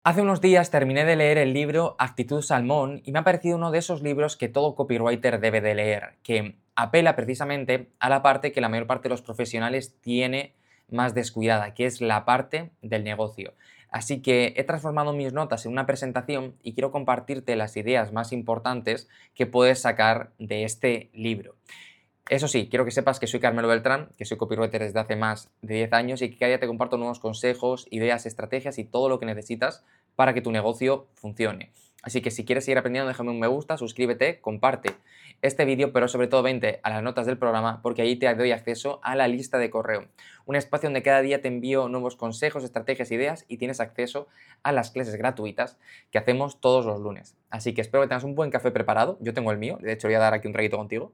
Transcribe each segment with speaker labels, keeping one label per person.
Speaker 1: Hace unos días terminé de leer el libro Actitud Salmón y me ha parecido uno de esos libros que todo copywriter debe de leer, que apela precisamente a la parte que la mayor parte de los profesionales tiene más descuidada, que es la parte del negocio. Así que he transformado mis notas en una presentación y quiero compartirte las ideas más importantes que puedes sacar de este libro. Eso sí, quiero que sepas que soy Carmelo Beltrán, que soy copywriter desde hace más de 10 años y que cada día te comparto nuevos consejos, ideas, estrategias y todo lo que necesitas para que tu negocio funcione. Así que si quieres seguir aprendiendo, déjame un me gusta, suscríbete, comparte este vídeo, pero sobre todo vente a las notas del programa porque ahí te doy acceso a la lista de correo. Un espacio donde cada día te envío nuevos consejos, estrategias, ideas y tienes acceso a las clases gratuitas que hacemos todos los lunes. Así que espero que tengas un buen café preparado. Yo tengo el mío, de hecho voy a dar aquí un traguito contigo.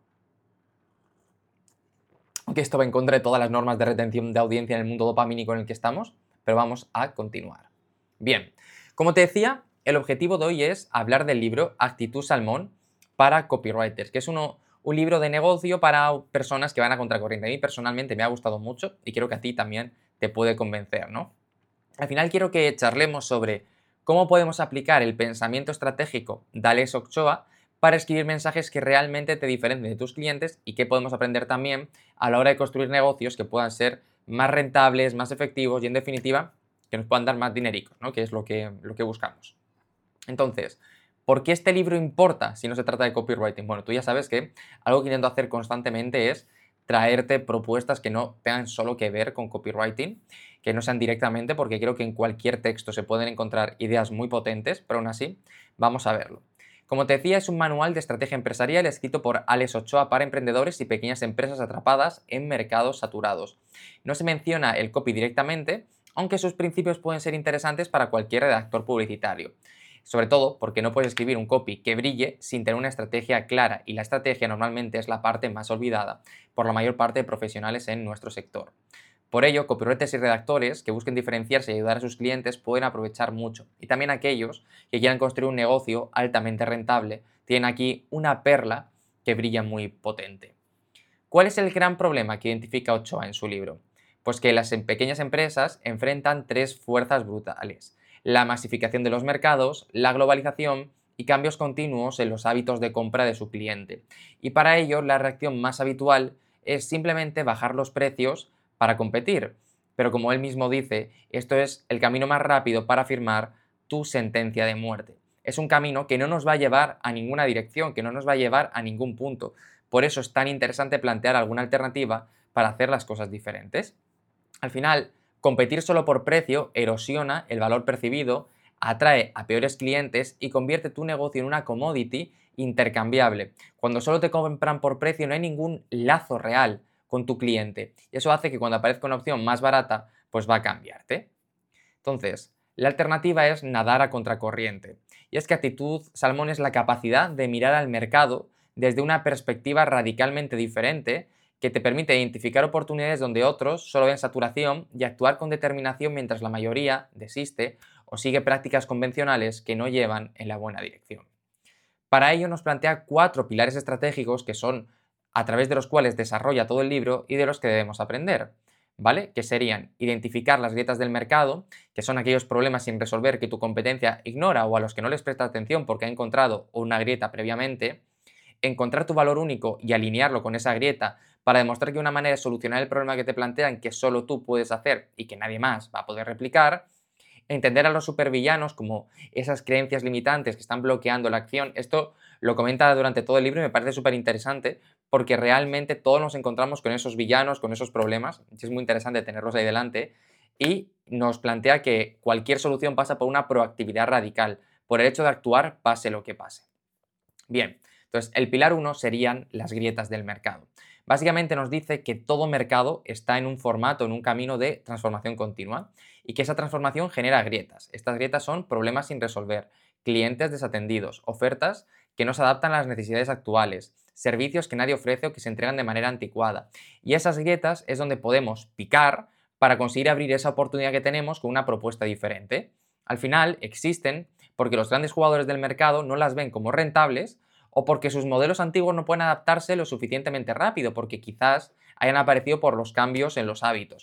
Speaker 1: Aunque esto va en contra de todas las normas de retención de audiencia en el mundo dopamínico en el que estamos, pero vamos a continuar. Bien, como te decía, el objetivo de hoy es hablar del libro Actitud Salmón para copywriters, que es un libro de negocio para personas que van a contracorriente. A mí personalmente me ha gustado mucho y creo que a ti también te puede convencer, ¿no? Al final quiero que charlemos sobre cómo podemos aplicar el pensamiento estratégico de Alex Ochoa para escribir mensajes que realmente te diferencien de tus clientes y qué podemos aprender también a la hora de construir negocios que puedan ser más rentables, más efectivos y en definitiva que nos puedan dar más dinericos, ¿no? Que es lo que buscamos. Entonces, ¿por qué este libro importa si no se trata de copywriting? Bueno, tú ya sabes que algo que intento hacer constantemente es traerte propuestas que no tengan solo que ver con copywriting, que no sean directamente, porque creo que en cualquier texto se pueden encontrar ideas muy potentes, pero aún así, vamos a verlo. Como te decía, es un manual de estrategia empresarial escrito por Alex Ochoa para emprendedores y pequeñas empresas atrapadas en mercados saturados. No se menciona el copy directamente, aunque sus principios pueden ser interesantes para cualquier redactor publicitario. Sobre todo porque no puedes escribir un copy que brille sin tener una estrategia clara y la estrategia normalmente es la parte más olvidada por la mayor parte de profesionales en nuestro sector. Por ello, copywriters y redactores que busquen diferenciarse y ayudar a sus clientes pueden aprovechar mucho. Y también aquellos que quieran construir un negocio altamente rentable tienen aquí una perla que brilla muy potente. ¿Cuál es el gran problema que identifica Ochoa en su libro? Pues que las pequeñas empresas enfrentan tres fuerzas brutales: la masificación de los mercados, la globalización y cambios continuos en los hábitos de compra de su cliente. Y para ello, la reacción más habitual es simplemente bajar los precios para competir. Pero como él mismo dice, esto es el camino más rápido para firmar tu sentencia de muerte. Es un camino que no nos va a llevar a ninguna dirección, que no nos va a llevar a ningún punto. Por eso es tan interesante plantear alguna alternativa para hacer las cosas diferentes. Al final, competir solo por precio erosiona el valor percibido, atrae a peores clientes y convierte tu negocio en una commodity intercambiable. Cuando solo te compran por precio no hay ningún lazo real con tu cliente. Y eso hace que cuando aparezca una opción más barata, pues va a cambiarte. Entonces, la alternativa es nadar a contracorriente. Y es que actitud salmón es la capacidad de mirar al mercado desde una perspectiva radicalmente diferente que te permite identificar oportunidades donde otros solo ven saturación y actuar con determinación mientras la mayoría desiste o sigue prácticas convencionales que no llevan en la buena dirección. Para ello nos plantea 4 pilares estratégicos que son a través de los cuales desarrolla todo el libro y de los que debemos aprender, ¿vale? Que serían identificar las grietas del mercado, que son aquellos problemas sin resolver que tu competencia ignora o a los que no les presta atención porque ha encontrado una grieta previamente, encontrar tu valor único y alinearlo con esa grieta para demostrar que una manera de solucionar el problema que te plantean que solo tú puedes hacer y que nadie más va a poder replicar, entender a los supervillanos como esas creencias limitantes que están bloqueando la acción. Esto lo comenta durante todo el libro y me parece súper interesante porque realmente todos nos encontramos con esos villanos, con esos problemas. Es muy interesante tenerlos ahí delante y nos plantea que cualquier solución pasa por una proactividad radical, por el hecho de actuar pase lo que pase. Bien, entonces el pilar 1 serían las grietas del mercado. Básicamente nos dice que todo mercado está en un formato, en un camino de transformación continua y que esa transformación genera grietas. Estas grietas son problemas sin resolver, clientes desatendidos, ofertas que no se adaptan a las necesidades actuales, servicios que nadie ofrece o que se entregan de manera anticuada. Y esas grietas es donde podemos picar para conseguir abrir esa oportunidad que tenemos con una propuesta diferente. Al final existen porque los grandes jugadores del mercado no las ven como rentables o porque sus modelos antiguos no pueden adaptarse lo suficientemente rápido, porque quizás hayan aparecido por los cambios en los hábitos.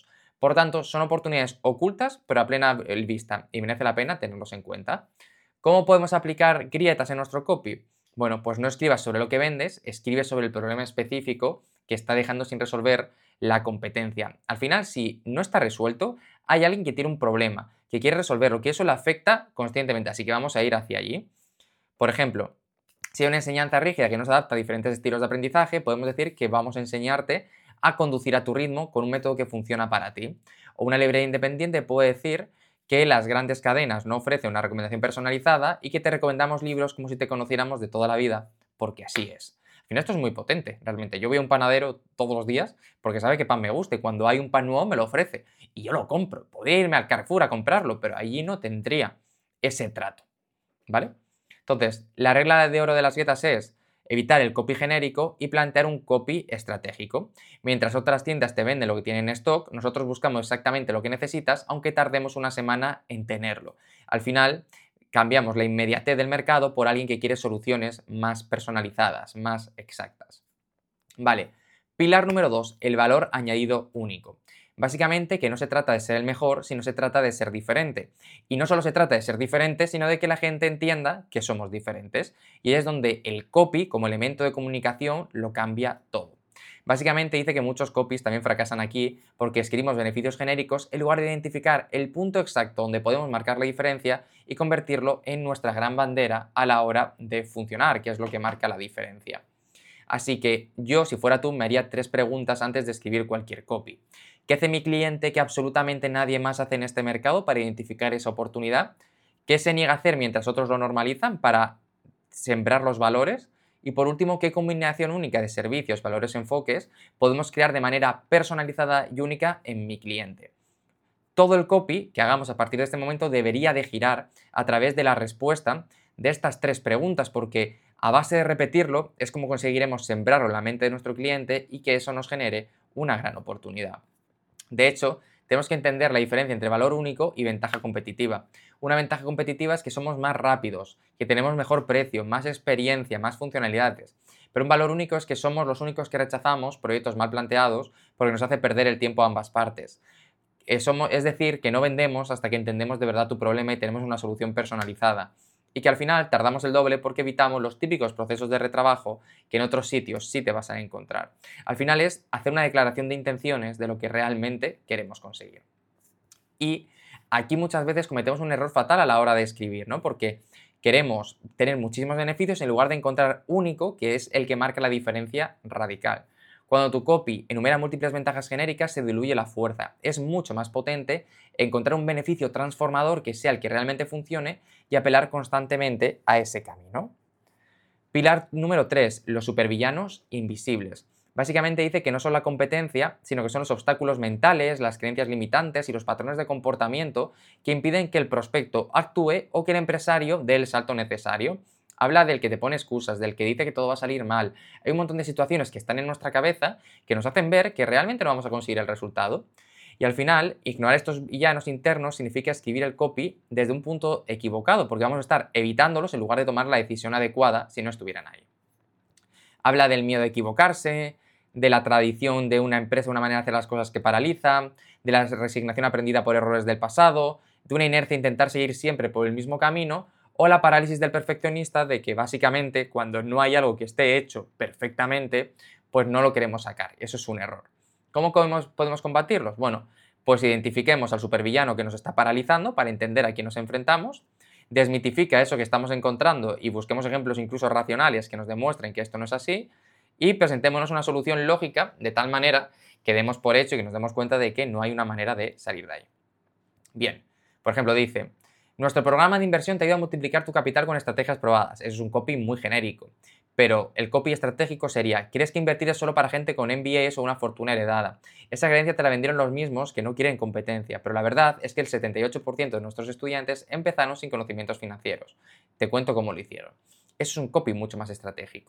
Speaker 1: Por tanto, son oportunidades ocultas, pero a plena vista, y merece la pena tenerlos en cuenta. ¿Cómo podemos aplicar grietas en nuestro copy? Bueno, pues no escribas sobre lo que vendes, escribe sobre el problema específico que está dejando sin resolver la competencia. Al final, si no está resuelto, hay alguien que tiene un problema, que quiere resolverlo, que eso le afecta conscientemente, así que vamos a ir hacia allí. Por ejemplo, si hay una enseñanza rígida que no se adapta a diferentes estilos de aprendizaje, podemos decir que vamos a enseñarte a conducir a tu ritmo con un método que funciona para ti. O una librería independiente puede decir que las grandes cadenas no ofrecen una recomendación personalizada y que te recomendamos libros como si te conociéramos de toda la vida, porque así es. Al final esto es muy potente, realmente. Yo voy a un panadero todos los días porque sabe que pan me gusta y cuando hay un pan nuevo me lo ofrece y yo lo compro. Podría irme al Carrefour a comprarlo, pero allí no tendría ese trato, ¿vale? Entonces, la regla de oro de las dietas es evitar el copy genérico y plantear un copy estratégico. Mientras otras tiendas te venden lo que tienen en stock, nosotros buscamos exactamente lo que necesitas, aunque tardemos una semana en tenerlo. Al final, cambiamos la inmediatez del mercado por alguien que quiere soluciones más personalizadas, más exactas. Vale, pilar número 2, el valor añadido único. Básicamente que no se trata de ser el mejor, sino se trata de ser diferente. Y no solo se trata de ser diferente, sino de que la gente entienda que somos diferentes. Y es donde el copy, como elemento de comunicación, lo cambia todo. Básicamente dice que muchos copies también fracasan aquí porque escribimos beneficios genéricos en lugar de identificar el punto exacto donde podemos marcar la diferencia y convertirlo en nuestra gran bandera a la hora de funcionar, que es lo que marca la diferencia. Así que yo, si fuera tú, me haría 3 preguntas antes de escribir cualquier copy. ¿Qué hace mi cliente que absolutamente nadie más hace en este mercado para identificar esa oportunidad? ¿Qué se niega a hacer mientras otros lo normalizan para sembrar los valores? Y por último, ¿qué combinación única de servicios, valores, enfoques podemos crear de manera personalizada y única en mi cliente? Todo el copy que hagamos a partir de este momento debería de girar a través de la respuesta de estas 3 preguntas, porque a base de repetirlo es como conseguiremos sembrarlo en la mente de nuestro cliente y que eso nos genere una gran oportunidad. De hecho, tenemos que entender la diferencia entre valor único y ventaja competitiva. Una ventaja competitiva es que somos más rápidos, que tenemos mejor precio, más experiencia, más funcionalidades. Pero un valor único es que somos los únicos que rechazamos proyectos mal planteados porque nos hace perder el tiempo a ambas partes. Es decir, que no vendemos hasta que entendemos de verdad tu problema y tenemos una solución personalizada. Y que al final tardamos el doble porque evitamos los típicos procesos de retrabajo que en otros sitios sí te vas a encontrar. Al final es hacer una declaración de intenciones de lo que realmente queremos conseguir. Y aquí muchas veces cometemos un error fatal a la hora de escribir, ¿no? Porque queremos tener muchísimos beneficios en lugar de encontrar único, que es el que marca la diferencia radical. Cuando tu copy enumera múltiples ventajas genéricas, se diluye la fuerza. Es mucho más potente encontrar un beneficio transformador que sea el que realmente funcione y apelar constantemente a ese camino. Pilar número 3, los supervillanos invisibles. Básicamente dice que no son la competencia, sino que son los obstáculos mentales, las creencias limitantes y los patrones de comportamiento que impiden que el prospecto actúe o que el empresario dé el salto necesario. Habla del que te pone excusas, del que dice que todo va a salir mal. Hay un montón de situaciones que están en nuestra cabeza que nos hacen ver que realmente no vamos a conseguir el resultado. Y al final, ignorar estos villanos internos significa escribir el copy desde un punto equivocado, porque vamos a estar evitándolos en lugar de tomar la decisión adecuada si no estuvieran ahí. Habla del miedo a equivocarse, de la tradición de una empresa, una manera de hacer las cosas que paraliza, de la resignación aprendida por errores del pasado, de una inercia a intentar seguir siempre por el mismo camino, o la parálisis del perfeccionista de que básicamente cuando no hay algo que esté hecho perfectamente, pues no lo queremos sacar. Eso es un error. ¿Cómo podemos combatirlos? Bueno, pues identifiquemos al supervillano que nos está paralizando para entender a quién nos enfrentamos, desmitifica eso que estamos encontrando y busquemos ejemplos incluso racionales que nos demuestren que esto no es así y presentémonos una solución lógica de tal manera que demos por hecho y que nos demos cuenta de que no hay una manera de salir de ahí. Bien, por ejemplo dice, nuestro programa de inversión te ayuda a multiplicar tu capital con estrategias probadas. Eso es un copy muy genérico. Pero el copy estratégico sería, ¿crees que invertir es solo para gente con MBAs o una fortuna heredada? Esa creencia te la vendieron los mismos que no quieren competencia, pero la verdad es que el 78% de nuestros estudiantes empezaron sin conocimientos financieros. Te cuento cómo lo hicieron. Eso es un copy mucho más estratégico.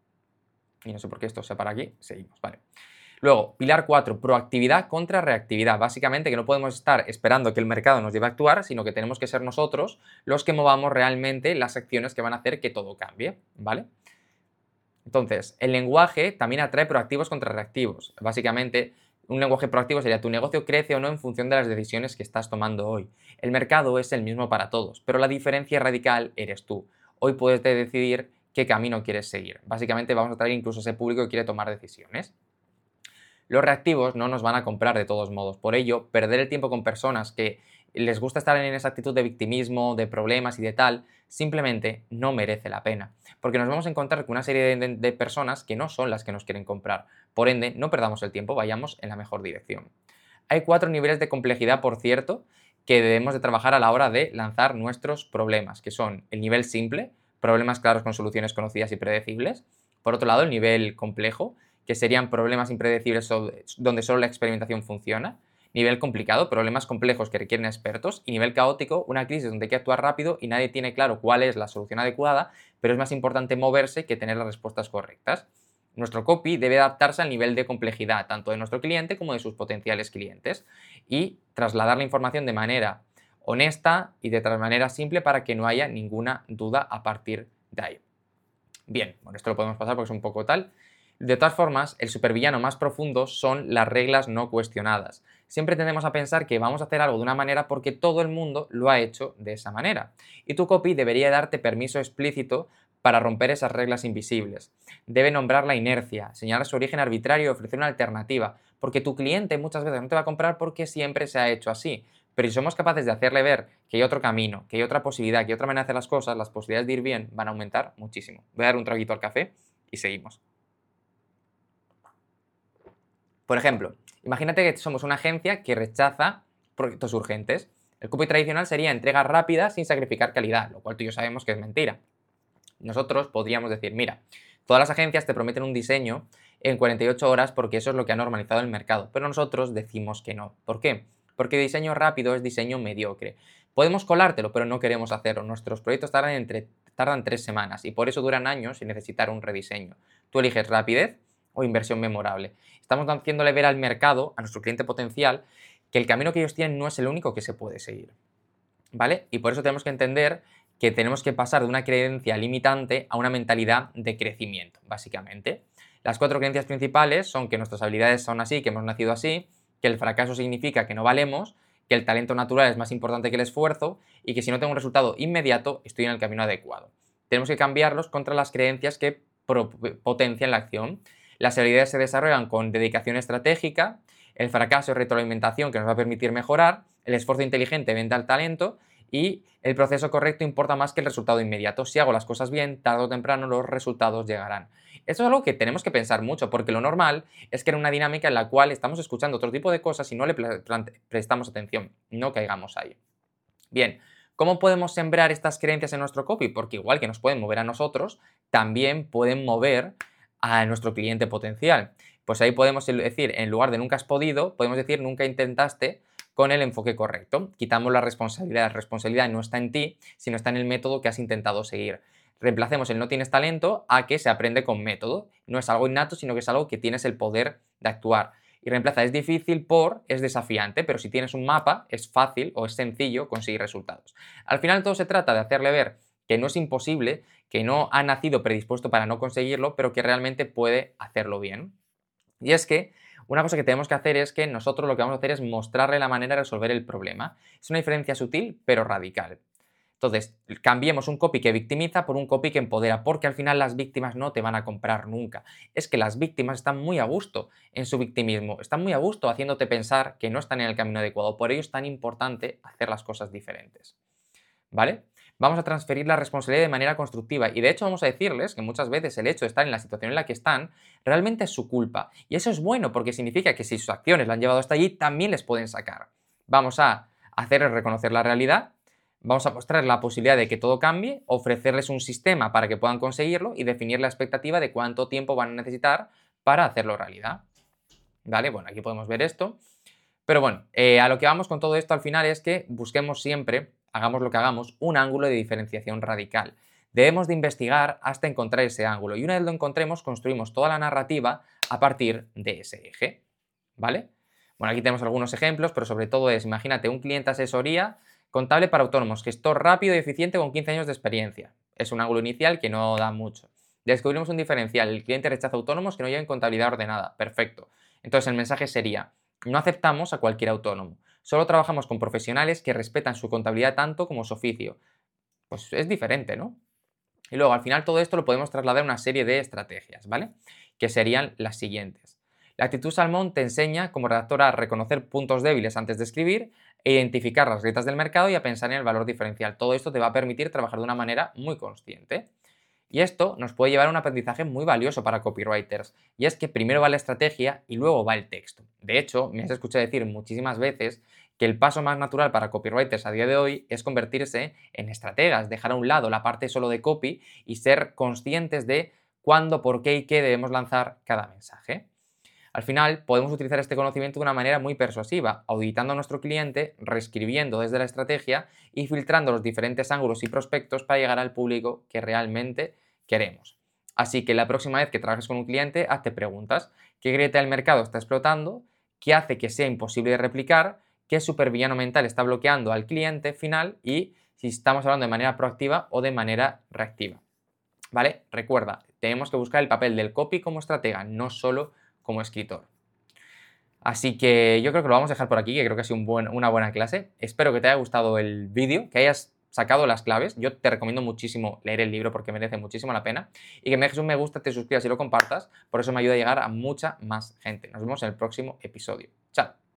Speaker 1: Y no sé por qué esto se para aquí, seguimos, vale. Luego, pilar 4, proactividad contra reactividad. Básicamente que no podemos estar esperando que el mercado nos lleve a actuar, sino que tenemos que ser nosotros los que movamos realmente las acciones que van a hacer que todo cambie, ¿vale? Entonces, el lenguaje también atrae proactivos contra reactivos. Básicamente, Un lenguaje proactivo sería: tu negocio crece o no en función de las decisiones que estás tomando hoy. El mercado es el mismo para todos, pero la diferencia radical eres tú. Hoy puedes decidir qué camino quieres seguir. Básicamente vamos a traer incluso a ese público que quiere tomar decisiones. Los reactivos no nos van a comprar de todos modos. Por ello, perder el tiempo con personas que les gusta estar en esa actitud de victimismo, de problemas y de tal, simplemente no merece la pena. Porque nos vamos a encontrar con una serie de personas que no son las que nos quieren comprar. Por ende, no perdamos el tiempo, vayamos en la mejor dirección. Hay 4 niveles de complejidad, por cierto, que debemos de trabajar a la hora de lanzar nuestros problemas, que son el nivel simple, problemas claros con soluciones conocidas y predecibles. Por otro lado, el nivel complejo, que serían problemas impredecibles donde solo la experimentación funciona. Nivel complicado, problemas complejos que requieren expertos. Y nivel caótico, una crisis donde hay que actuar rápido y nadie tiene claro cuál es la solución adecuada, pero es más importante moverse que tener las respuestas correctas. Nuestro copy debe adaptarse al nivel de complejidad tanto de nuestro cliente como de sus potenciales clientes y trasladar la información de manera honesta y de manera simple para que no haya ninguna duda a partir de ahí. Bien, bueno, esto lo podemos pasar porque es un poco tal. De todas formas, el supervillano más profundo son las reglas no cuestionadas. Siempre tendemos a pensar que vamos a hacer algo de una manera porque todo el mundo lo ha hecho de esa manera. Y tu copy debería darte permiso explícito para romper esas reglas invisibles. Debe nombrar la inercia, señalar su origen arbitrario y ofrecer una alternativa, porque tu cliente muchas veces no te va a comprar porque siempre se ha hecho así. Pero si somos capaces de hacerle ver que hay otro camino, que hay otra posibilidad, que hay otra manera de hacer las cosas, las posibilidades de ir bien van a aumentar muchísimo. Voy a dar un traguito al café y seguimos. Por ejemplo, imagínate que somos una agencia que rechaza proyectos urgentes. El copy tradicional sería entrega rápida sin sacrificar calidad, lo cual tú y yo sabemos que es mentira. Nosotros podríamos decir, mira, todas las agencias te prometen un diseño en 48 horas porque eso es lo que ha normalizado el mercado, pero nosotros decimos que no. ¿Por qué? Porque diseño rápido es diseño mediocre. Podemos colártelo, pero no queremos hacerlo. Nuestros proyectos tardan 3 semanas y por eso duran años sin necesitar un rediseño. Tú eliges rapidez o inversión memorable. Estamos haciéndole ver al mercado, a nuestro cliente potencial, que el camino que ellos tienen no es el único que se puede seguir. ¿Vale? Y por eso tenemos que entender que tenemos que pasar de una creencia limitante a una mentalidad de crecimiento, básicamente. Las 4 creencias principales son que nuestras habilidades son así, que hemos nacido así, que el fracaso significa que no valemos, que el talento natural es más importante que el esfuerzo y que si no tengo un resultado inmediato estoy en el camino adecuado. Tenemos que cambiarlos contra las creencias que potencian la acción. Las habilidades se desarrollan con dedicación estratégica, el fracaso es retroalimentación que nos va a permitir mejorar, el esfuerzo inteligente vende al talento y el proceso correcto importa más que el resultado inmediato. Si hago las cosas bien, tarde o temprano los resultados llegarán. Esto es algo que tenemos que pensar mucho, porque lo normal es que era una dinámica en la cual estamos escuchando otro tipo de cosas y no le prestamos atención. No caigamos ahí. Bien, ¿cómo podemos sembrar estas creencias en nuestro copy? Porque igual que nos pueden mover a nosotros, también pueden mover a nuestro cliente potencial. Pues ahí podemos decir, en lugar de nunca has podido, podemos decir nunca intentaste con el enfoque correcto. Quitamos la responsabilidad. La responsabilidad no está en ti, sino está en el método que has intentado seguir. Reemplacemos el no tienes talento a que se aprende con método. No es algo innato, sino que es algo que tienes el poder de actuar. Y reemplaza es difícil por es desafiante, pero si tienes un mapa es fácil o es sencillo conseguir resultados. Al final todo se trata de hacerle ver que no es imposible, que no ha nacido predispuesto para no conseguirlo, pero que realmente puede hacerlo bien. Y es que una cosa que tenemos que hacer es que nosotros lo que vamos a hacer es mostrarle la manera de resolver el problema. Es una diferencia sutil, pero radical. Entonces, cambiemos un copy que victimiza por un copy que empodera, porque al final las víctimas no te van a comprar nunca. Es que las víctimas están muy a gusto en su victimismo, están muy a gusto haciéndote pensar que no están en el camino adecuado. Por ello es tan importante hacer las cosas diferentes. ¿Vale? Vamos a transferir la responsabilidad de manera constructiva y de hecho vamos a decirles que muchas veces el hecho de estar en la situación en la que están realmente es su culpa. Y eso es bueno porque significa que si sus acciones la han llevado hasta allí, también les pueden sacar. Vamos a hacerles reconocer la realidad. Vamos a mostrar la posibilidad de que todo cambie, ofrecerles un sistema para que puedan conseguirlo y definir la expectativa de cuánto tiempo van a necesitar para hacerlo realidad. ¿Vale? Bueno, aquí podemos ver esto. Pero bueno, a lo que vamos con todo esto al final es que busquemos siempre, hagamos lo que hagamos, un ángulo de diferenciación radical. Debemos de investigar hasta encontrar ese ángulo y una vez lo encontremos construimos toda la narrativa a partir de ese eje. ¿Vale? Bueno, aquí tenemos algunos ejemplos, pero sobre todo es, imagínate, un cliente asesoría contable para autónomos, gestor rápido y eficiente con 15 años de experiencia. Es un ángulo inicial que no da mucho. Descubrimos un diferencial, el cliente rechaza autónomos que no lleven contabilidad ordenada. Perfecto. Entonces el mensaje sería, no aceptamos a cualquier autónomo, solo trabajamos con profesionales que respetan su contabilidad tanto como su oficio. Pues es diferente, ¿no? Y luego, al final, todo esto lo podemos trasladar a una serie de estrategias, ¿vale? Que serían las siguientes. La actitud salmón te enseña como redactora a reconocer puntos débiles antes de escribir, e identificar las grietas del mercado y a pensar en el valor diferencial. Todo esto te va a permitir trabajar de una manera muy consciente. Y esto nos puede llevar a un aprendizaje muy valioso para copywriters, y es que primero va la estrategia y luego va el texto. De hecho, me has escuchado decir muchísimas veces que el paso más natural para copywriters a día de hoy es convertirse en estrategas, dejar a un lado la parte solo de copy y ser conscientes de cuándo, por qué y qué debemos lanzar cada mensaje. Al final, podemos utilizar este conocimiento de una manera muy persuasiva, auditando a nuestro cliente, reescribiendo desde la estrategia y filtrando los diferentes ángulos y prospectos para llegar al público que realmente queremos. Así que la próxima vez que trabajes con un cliente, hazte preguntas. ¿Qué grieta del mercado está explotando? ¿Qué hace que sea imposible de replicar? ¿Qué supervillano mental está bloqueando al cliente final? Y si estamos hablando de manera proactiva o de manera reactiva. ¿Vale? Recuerda, tenemos que buscar el papel del copy como estratega, no solo como escritor. Así que yo creo que lo vamos a dejar por aquí, que creo que ha sido una buena clase. Espero que te haya gustado el vídeo, que hayas sacado las claves. Yo te recomiendo muchísimo leer el libro porque merece muchísimo la pena. Y que me dejes un me gusta, te suscribas y lo compartas. Por eso me ayuda a llegar a mucha más gente. Nos vemos en el próximo episodio. Chao.